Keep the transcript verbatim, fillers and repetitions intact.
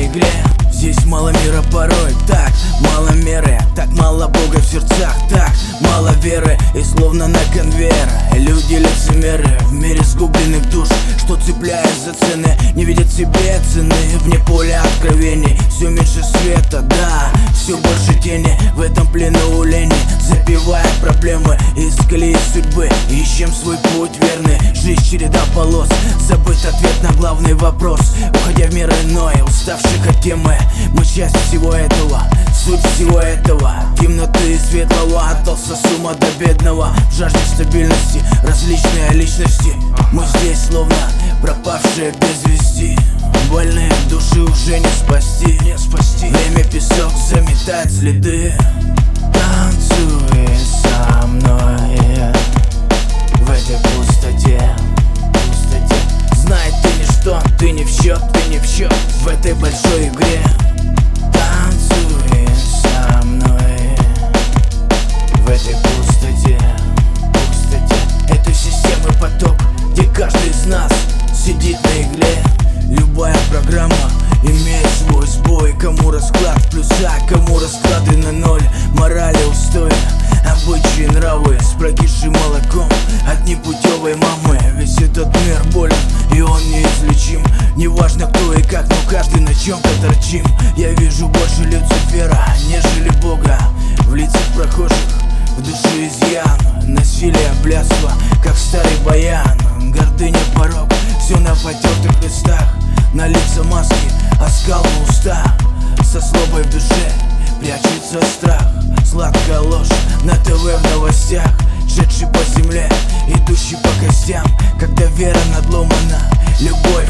игре. Здесь мало мира порой, так мало меры, так мало Бога в сердцах, так мало веры. И словно на конвейер люди лицемеры в мире сгубленных душ, что цепляясь за цены, не видят себе цены. Вне поля откровений все меньше света, да, все больше тени. В этом плену у лени, запивая проблемы из колеи судьбы, ищем свой путь верный. Жизнь череда полос, забыт ответ на главный вопрос. Уходя в мир иной, уставших от темы, мы часть всего этого, суть всего этого. Темноты и светлого, от толстого с ума до бедного, в жажде стабильности различные личности. Мы здесь словно пропавшие без вести, больные души уже не спасти, не спасти. Время песок заметает следы. Танцуй со мной в этой пустоте, пустоте. Знай, ты ничто, ты не в счет, ты не в счет в этой большой игре. Танцуй со мной в этой пустоте, пустоте. Этой системы поток, где каждый из нас сидит на игле. Любая программа имеет свой сбой. Кому расклад в плюса, кому расклады на ноль. Морали устои, обычаи, нравы с прокисшим молоком от непутевой мамы. Весь этот мир болен, и он неизлечим. Неважно кто и как, но каждый на чем-то торчим. Я вижу больше Люцифера, нежели Бога в лицах прохожих, в душе изъян, насилие, блядство, как старый баян. Гордыня, порог, все на потертых листах. На лица маски, оскал на устах. Со злобой в душе прячется страх. Сладкая ложь на ТВ в новостях, шедший по земле, идущий по костям. Когда вера надломана, любовь